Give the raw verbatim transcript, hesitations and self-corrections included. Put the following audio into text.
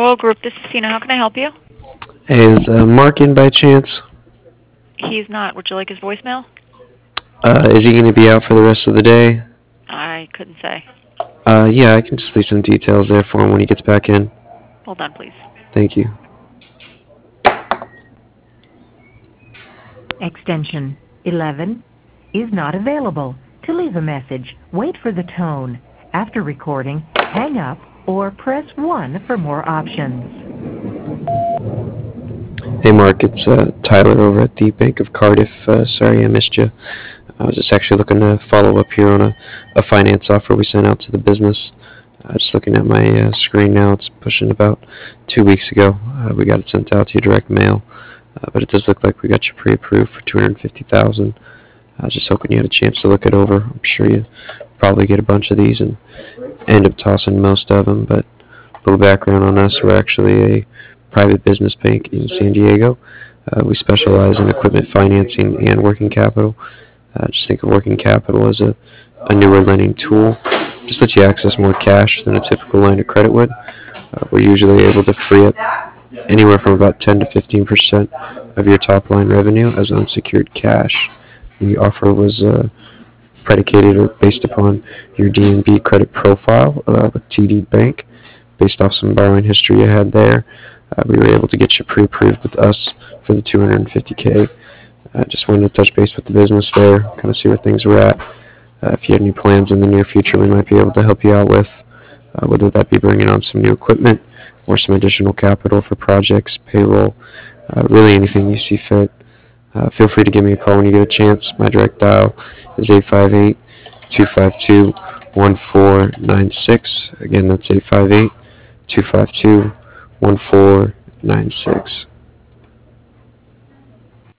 Royal Group. This is Tina. How can I help you? Hey, is uh, Mark in by chance? He's not. Would you like his voicemail? Uh, is he going to be out for the rest of the day? I couldn't say. Uh, yeah, I can just leave some details there for him when he gets back in. Hold on, please. Thank you. Extension eleven is not available. To leave a message, wait for the tone. After recording, hang up or press one for more options. Hey, Mark, it's uh, Tyler over at the Bank of Cardiff. Uh, sorry I missed you. I was just actually looking to follow up here on a, a finance offer we sent out to the business. Uh, just looking at my uh, screen now, it's pushing about two weeks ago. Uh, we got it sent out to your direct mail, uh, but it does look like we got you pre-approved for two hundred fifty thousand dollars. I was just hoping you had a chance to look it over. I'm sure you probably get a bunch of these and end up tossing most of them, but a little background on us. We're actually a private business bank in San Diego. Uh, we specialize in equipment financing and working capital. Uh, just think of working capital as a, a newer lending tool. Just lets you access more cash than a typical line of credit would. Uh, we're usually able to free up anywhere from about ten to fifteen percent of your top line revenue as unsecured cash. The offer was uh, predicated or based upon your D N B credit profile uh, with T D Bank. Based off some borrowing history you had there, uh, we were able to get you pre-approved with us for the two hundred fifty K. I uh, just wanted to touch base with the business there, kind of see where things were at. Uh, if you had any plans in the near future we might be able to help you out with, uh, whether that be bringing on some new equipment or some additional capital for projects, payroll, uh, really anything you see fit. Uh, feel free to give me a call when you get a chance. My direct dial is eight five eight, two five two, one four nine six. Again, that's eight five eight, two five two, one four nine six.